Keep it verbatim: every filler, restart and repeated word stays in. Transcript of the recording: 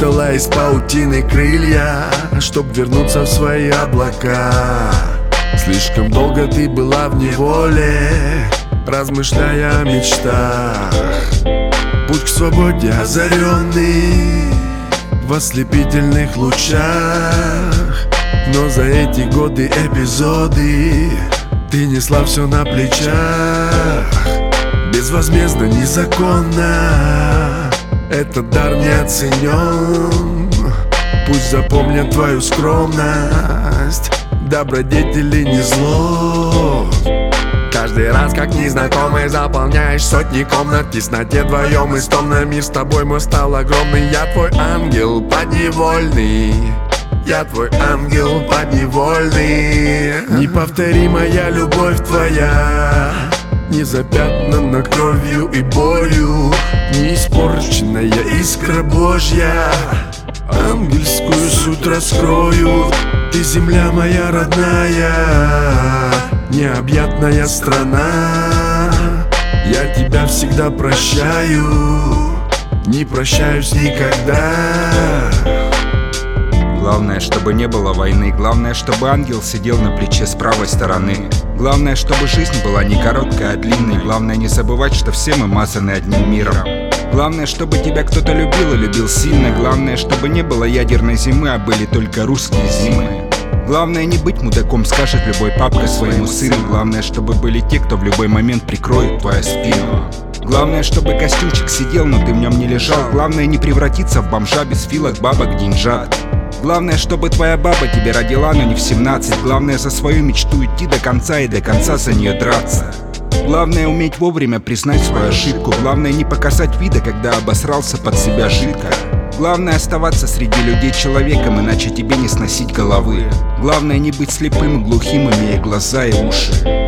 выпутала из паутины крылья, чтоб вернуться в свои облака. Слишком долго ты была в неволе, размышляя о мечтах. Путь к свободе озаренный в ослепительных лучах. Но за эти годы эпизоды ты несла все на плечах. Безвозмездно, незаконно этот дар не оценен. Пусть запомнят твою скромность, добродетели не зло. Каждый раз, как незнакомый, заполняешь сотни комнат. В тесноте вдвоем истомно мир с тобой мой стал огромный. Я твой ангел подневольный, я твой ангел подневольный. Неповторимая любовь твоя, не запятнана кровью и болью, не испорченная искра Божья. Ангельскую суть раскрою. Ты земля моя родная, необъятная страна. Я тебя всегда прощаю, не прощаюсь никогда. Главное, чтобы не было войны. Главное, чтобы ангел сидел на плече с правой стороны. Главное, чтобы жизнь была не короткая, а длинной. Главное, не забывать, что все мы мазаны одним миром. Главное, чтобы тебя кто-то любил и любил сильно. Главное, чтобы не было ядерной зимы, а были только русские зимы. Главное, не быть мудаком, скажет любой папка своему сыну. Главное, чтобы были те, кто в любой момент прикроет твою спину. Главное, чтобы костюмчик сидел, но ты в нем не лежал. Главное, не превратиться в бомжа без филок, бабок, деньжат. Главное, чтобы твоя баба тебя родила, но не в семнадцать. Главное, за свою мечту идти до конца и до конца за нее драться. Главное, уметь вовремя признать свою ошибку. Главное, не показать вида, когда обосрался под себя жидко. Главное, оставаться среди людей человеком, иначе тебе не сносить головы. Главное, не быть слепым и глухим, имея глаза и уши.